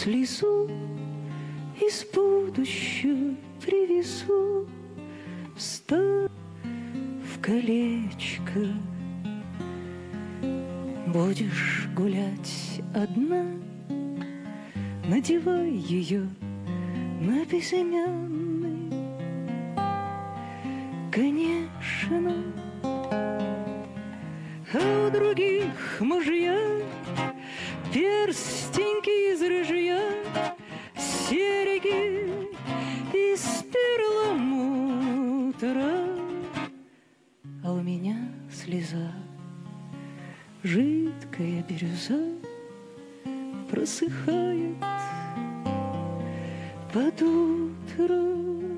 слезу из будущего привезу, встав в колечко. Будешь гулять одна, надевай ее на безымянный. Конечно, а у других мужья перстеньки из рыжья, серьги из перламутра, а у меня слеза, жидкая бирюза, просыхает под утро.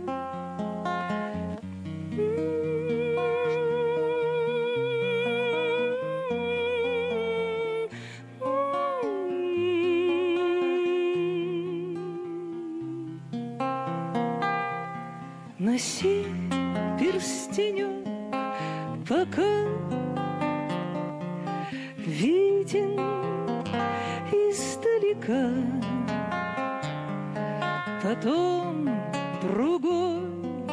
Носи перстенек, пока виден издалека, потом другой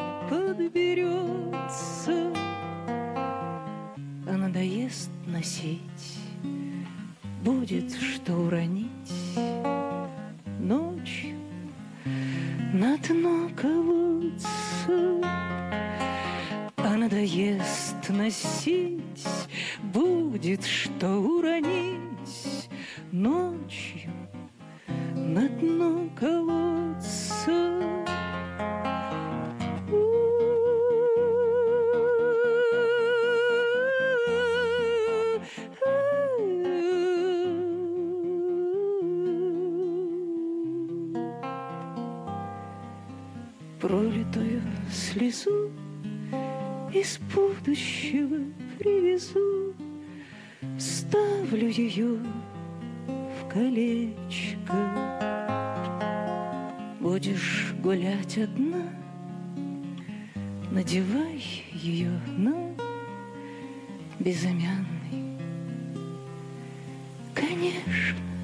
подберется, а надоест носить, будет что уронить. Ночью на дно колодца, а надоест носить, будет что уронить. Ночью на дно колодца. Пролитую слезу из будущего привезу, вставлю ее в колечко. Будешь гулять одна, надевай ее на безымянный. Конечно,